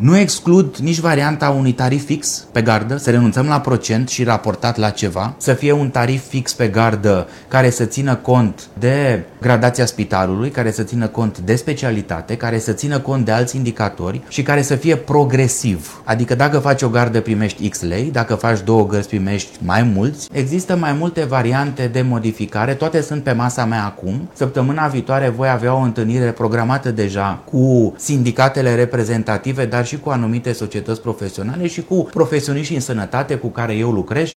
Nu exclud nici varianta unui tarif fix pe gardă, să renunțăm la procent și raportat la ceva, să fie un tarif fix pe gardă care să țină cont de gradația spitalului, care să țină cont de specialitate, care să țină cont de alți indicatori și care să fie progresiv. Adică dacă faci o gardă primești X lei, dacă faci 2 gărzi primești mai mulți. Există mai multe variante de modificare, toate sunt pe masa mea acum. Săptămâna viitoare voi avea o întâlnire programată deja cu sindicatele reprezentative, dar și cu anumite societăți profesionale și cu profesioniști în sănătate cu care eu lucrez.